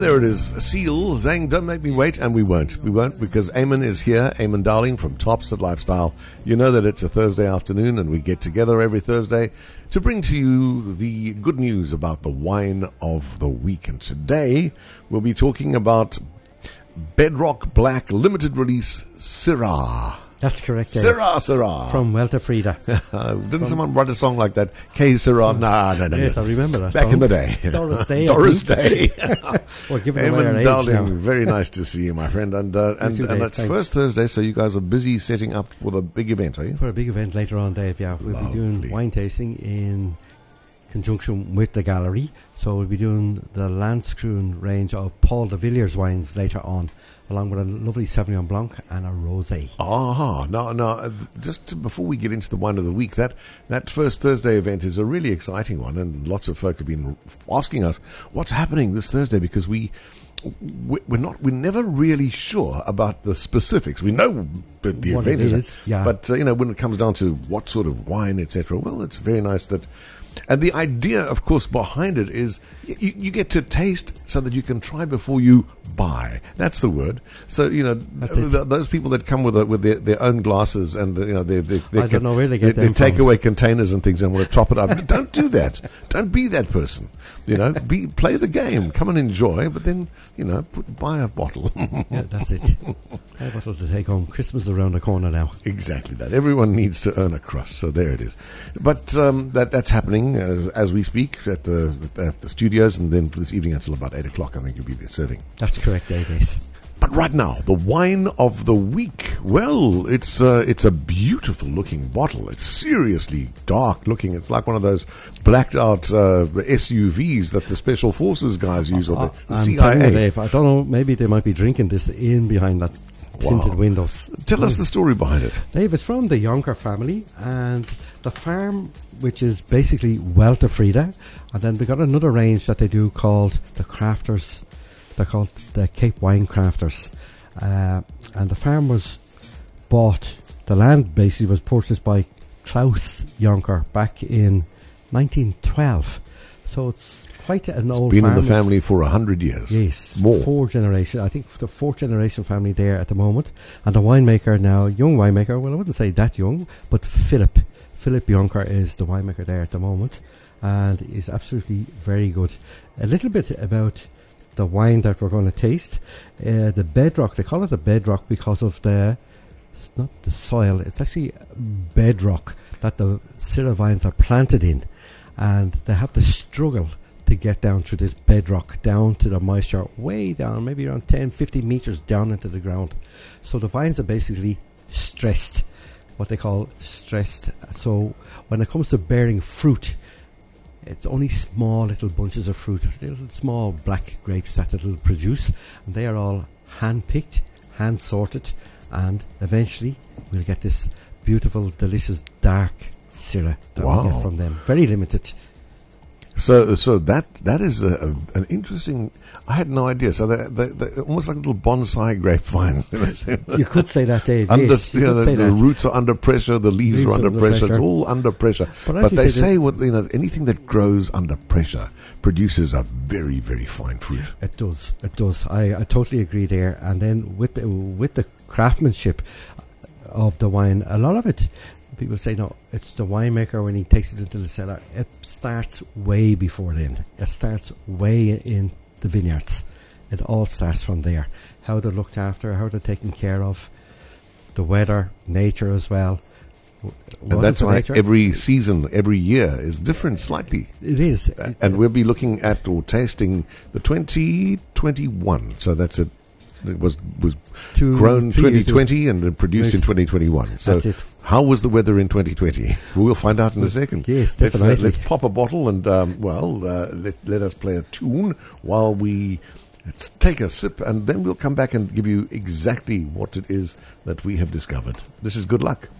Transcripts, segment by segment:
There it is. Seal saying, don't make me wait, and we won't. We won't, because Eamon is here. Eamon Darling from Topset Lifestyle. You know that it's a Thursday afternoon, and we get together every Thursday to bring to you the good news about the wine of the week. And today, we'll be talking about Bedrock Black Limited Release Syrah. That's correct, Dave. Syrah. From Welter Frida. Didn't someone write a song like that? K. Syrah? No. Yes, I remember that Back song. in the day. Doris Day. Doris Day. We're giving away our Eamon age Darling, now. very nice to see you, my friend. And too, it's Dave, first Thursday, so you guys are busy setting up with a big event, are you? For a big event later on, Dave, yeah. We'll be doing wine tasting in conjunction with the gallery. So we'll be doing the Landscroon range of Paul de Villiers wines later on, along with a lovely Sauvignon Blanc and a Rosé. No. Before we get into the wine of the week, that first Thursday event is a really exciting one, and lots of folk have been asking us what's happening this Thursday, because we're never really sure about the specifics. We know that the What event it is, yeah. but when it comes down to what sort of wine, etc., well, it's very nice that. And the idea, of course, behind it is you get to taste so that you can try before you buy. That's the word. So, those people that come with their own glasses and, I don't know where they get them their from. takeaway containers and things and want to top it up. Don't do that. Don't be that person. Play the game. Come and enjoy, but then, buy a bottle. Yeah, that's it. I have a bottle to take home. Christmas is around the corner now. Exactly that. Everyone needs to earn a crust, so there it is. But that's happening as we speak at the studios, and then for this evening until about 8 o'clock, I think you'll be there serving. That's correct, Dave. Yes. But right now, the wine of the week. Well, it's a beautiful looking bottle. It's seriously dark looking. It's like one of those blacked out SUVs that the Special Forces guys use, or the I'm CIA. telling you, Dave, I don't know, maybe they might be drinking this in behind that tinted windows. Tell us the story behind it. Dave, it's from the Jonker family, and the farm, which is basically Welter Frida, and then they got another range that they do called the Crafters. They're called the Cape Wine Crafters, and the farm was bought. The land basically was purchased by Klaus Jonker back in 1912. So it's quite an old. Been farm. in the family for 100 years. Yes, more. 4 generations. I think the 4th generation family there at the moment, and the winemaker now, young winemaker. Well, I wouldn't say that young, but Philip Jonker is the winemaker there at the moment, and is absolutely very good. A little bit about the wine that we're going to taste. The bedrock, they call it a bedrock because of it's not the soil, it's actually bedrock that the Syrah vines are planted in, and they have to struggle to get down through this bedrock, down to the moisture, way down, maybe around 10-15 meters down into the ground. So the vines are basically stressed, what they call stressed. So when it comes to bearing fruit, it's only small little bunches of fruit, little small black grapes that it'll produce, and they are all hand-picked, hand-sorted, and eventually we'll get this beautiful, delicious, dark Syrah that we get from them. Very limited. So that is an interesting. I had no idea. So they're almost like little bonsai grapevines. You could say that, Dave. The roots are under pressure. The leaves are under pressure. It's all under pressure. But they say anything that grows under pressure produces a very, very fine fruit. It does. I totally agree there. And then with the craftsmanship of the wine, a lot of it. People say, no, it's the winemaker when he takes it into the cellar. It starts way before then. It starts way in the vineyards. It all starts from there. How they're looked after, how they're taken care of, the weather, nature as well. And that's why every season, every year is different slightly. It is. And we'll be looking at or tasting the 2021. So that's it. It was grown 2020 and produced in 2021. So that's it. How was the weather in 2020? We'll find out in a second. Yes, definitely. Let's pop a bottle and, let us play a tune while let's take a sip, and then we'll come back and give you exactly what it is that we have discovered. This is Good Luck.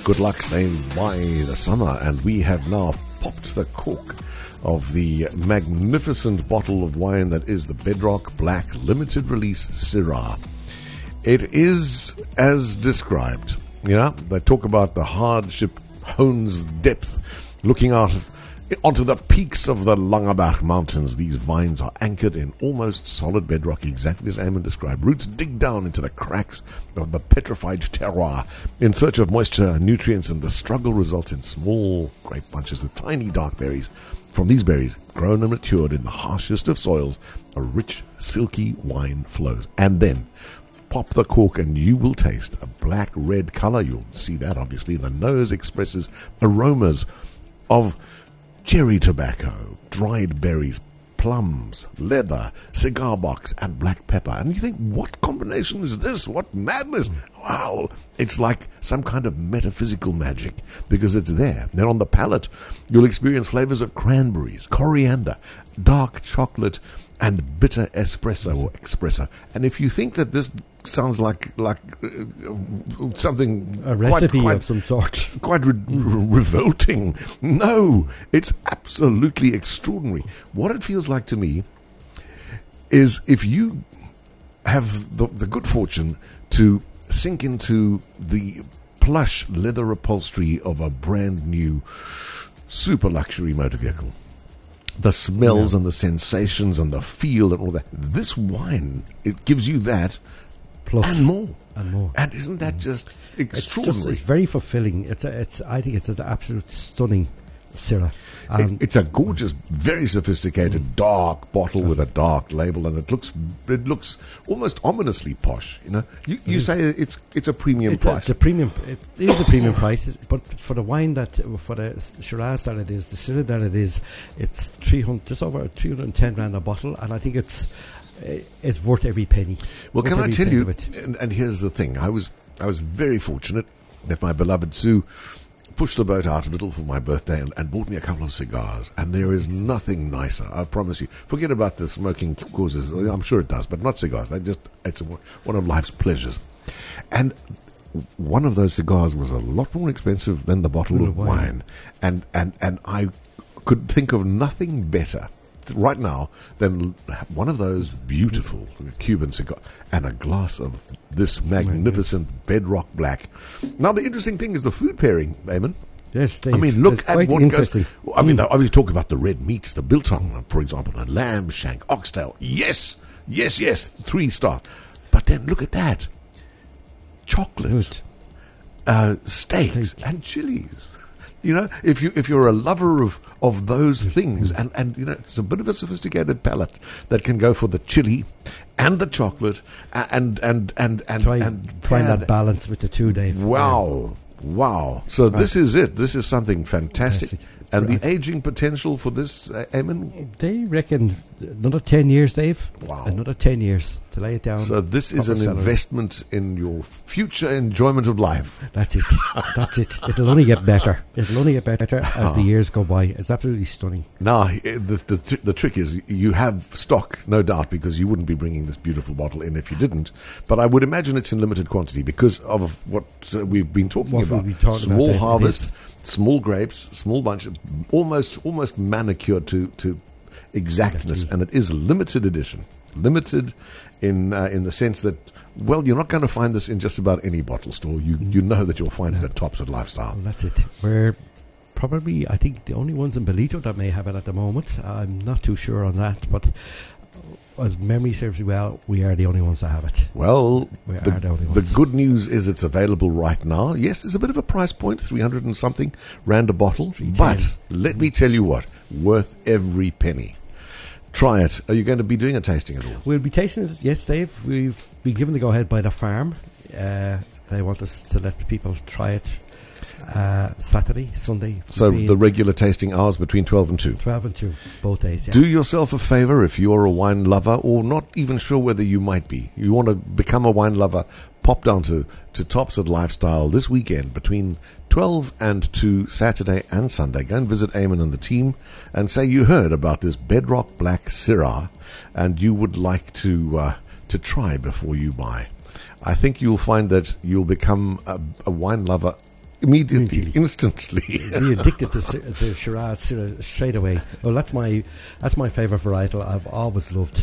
Good luck saying why the summer, and we have now popped the cork of the magnificent bottle of wine that is the Bedrock Black limited release Syrah. It is as described. You know, they talk about the hardship hones depth, looking out onto the peaks of the Langeberg Mountains. These vines are anchored in almost solid bedrock, exactly as Eamon described. Roots dig down into the cracks of the petrified terroir in search of moisture and nutrients, and the struggle results in small grape bunches with tiny dark berries. From these berries, grown and matured in the harshest of soils, a rich, silky wine flows. And then pop the cork and you will taste a black-red color. You'll see that, obviously. The nose expresses aromas of cherry tobacco, dried berries, plums, leather, cigar box, and black pepper. And you think, what combination is this? What madness? Wow, it's like some kind of metaphysical magic, because it's there. Then on the palate, you'll experience flavors of cranberries, coriander, dark chocolate, and bitter espresso or espresso. And if you think that this sounds like something, a recipe of some sort, quite revolting, no, it's absolutely extraordinary. What it feels like to me is if you have the good fortune to sink into the plush leather upholstery of a brand new super luxury motor vehicle, the smells and the sensations and the feel and all that, this wine, it gives you that plus and more. And more. And isn't that just extraordinary? It's very fulfilling. I think it's an absolute stunning Syrah. It's a gorgeous, very sophisticated, dark bottle with a dark label, and it looks almost ominously posh. You know, you say it's a premium price. It's a premium. It is a premium price, but for the wine for the Shiraz that it is, the Syrah that it is, it's just over 310 rand a bottle, and I think it's worth every penny. Well, can I tell you? And here's the thing: I was very fortunate that my beloved Sue pushed the boat out a little for my birthday and bought me a couple of cigars. And there is nothing nicer, I promise you. Forget about the smoking causes. I'm sure it does, but not cigars. It's one of life's pleasures. And one of those cigars was a lot more expensive than the bottle of wine. And I could think of nothing better right now than one of those beautiful Cuban cigars and a glass of this magnificent Bedrock Black. Now, the interesting thing is the food pairing, Eamon. Yes, Dave. I mean, look at what goes. I mean, I was talking about the red meats, the biltong, for example, and lamb shank, oxtail. Yes, 3 stars. But then look at that. Chocolate, steaks, and chilies. You know, if you're a lover of those things, and you know, it's a bit of a sophisticated palate that can go for the chili and the chocolate and find that balance with the two, Dave. Wow. So this is it. This is something fantastic. And the aging potential for this, Eamon? They reckon another 10 years, Dave. Wow. Another 10 years to lay it down. So this is an investment in your future enjoyment of life. That's it. It'll only get better. As the years go by. It's absolutely stunning. Now, the trick is you have stock, no doubt, because you wouldn't be bringing this beautiful bottle in if you didn't. But I would imagine it's in limited quantity because of what we've been talking about. Small harvest, small grapes, small bunch, almost manicured to exactness, and it is a limited edition. Limited in the sense that, well, you're not going to find this in just about any bottle store. You know that you'll find it at Tops at Lifestyle. Well, that's it. We're probably, I think, the only ones in Belito that may have it at the moment. I'm not too sure on that, but as memory serves me well, we are the only ones that have it. Well, the good news is it's available right now. Yes, there's a bit of a price point, 300 and something rand a bottle, but let me tell you what, worth every penny. Try it. Are you going to be doing a tasting at all? We'll be tasting it, yes, Dave. We've been given the go-ahead by the farm. They want us to let people try it Saturday, Sunday. So the regular tasting hours between 12 and 2? 12 and 2, both days, yeah. Do yourself a favour if you're a wine lover or not even sure whether you might be. You want to become a wine lover, pop down to Tops at Lifestyle this weekend between 12 and 2, Saturday and Sunday. Go and visit Eamon and the team and say you heard about this Bedrock Black Syrah and you would like to try before you buy. I think you'll find that you'll become a wine lover immediately, instantly. Be addicted to Shiraz straight away. Well, that's my favourite varietal. I've always loved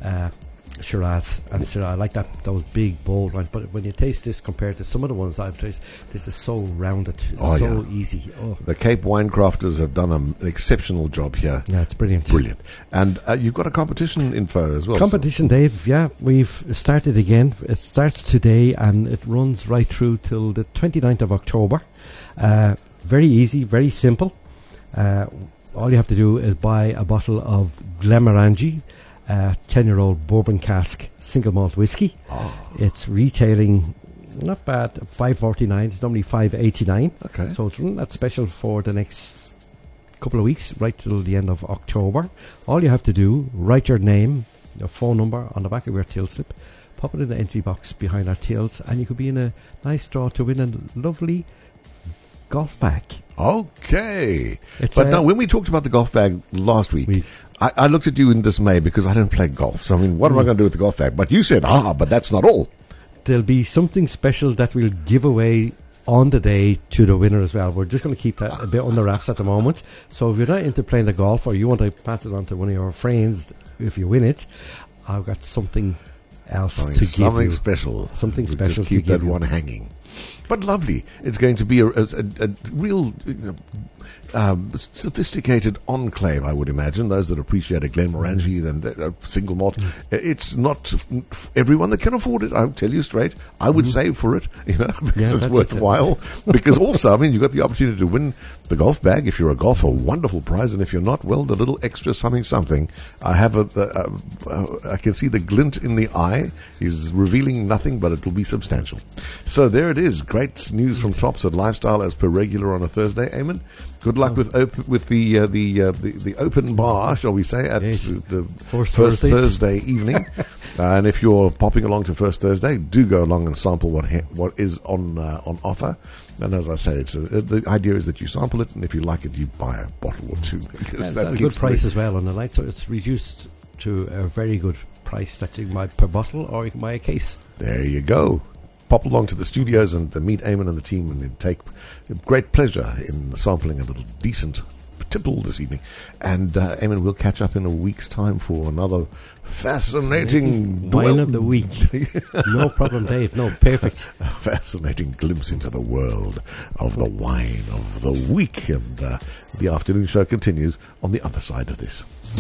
Shiraz and Syrah. I like those big bold ones. But when you taste this compared to some of the ones I've tasted, this is so rounded, easy. Oh. The Cape wine crafters have done an exceptional job here. Yeah, it's brilliant. Brilliant. And you've got a competition info as well. Competition, Dave. Yeah, we've started again. It starts today and it runs right through till the 29th of October. Very easy, very simple. All you have to do is buy a bottle of Glenmorangie 10-year-old bourbon cask single malt whiskey. It's retailing not bad, $5.49. It's normally $5.89. Okay. So it's running that special for the next couple of weeks, right till the end of October. All you have to do, write your name, your phone number on the back of your till slip, pop it in the entry box behind our tills, and you could be in a nice draw to win a lovely golf bag. Okay. But now, when we talked about the golf bag last week, I looked at you in dismay because I don't play golf. So, I mean, what am I going to do with the golf bag? But you said, but that's not all. There'll be something special that we'll give away on the day to the winner as well. We're just going to keep that a bit under wraps at the moment. So if you're not into playing the golf or you want to pass it on to one of your friends if you win it, I've got something else to give you. Something special. Something special just keep that one hanging. But lovely. It's going to be a real sophisticated enclave, I would imagine. Those that appreciate a Glenmorangie and a single malt. It's not everyone that can afford it. I'll tell you straight. I would save for it, because it's worthwhile. Because also, I mean, you've got the opportunity to win the golf bag. If you're a golfer, wonderful prize. And if you're not, well, the little extra something. I have I can see the glint in the eye. He's revealing nothing, but it will be substantial. So there it is. Great news from Tops at Lifestyle as per regular on a Thursday. Eamon, good luck with the open bar, shall we say, at the first Thursday evening. And if you're popping along to First Thursday, do go along and sample what is on offer. And as I say, the idea is that you sample it, and if you like it, you buy a bottle or two. That's a good price as well on the night, so it's reduced to a very good price that you can buy per bottle, or you can buy a case. There you go. Pop along to the studios and meet Eamon and the team, and then take great pleasure in sampling a little decent tipple this evening. And Eamon, we'll catch up in a week's time for another fascinating wine of the week. No problem, Dave. No, perfect. A fascinating glimpse into the world of the wine of the week. And the afternoon show continues on the other side of this.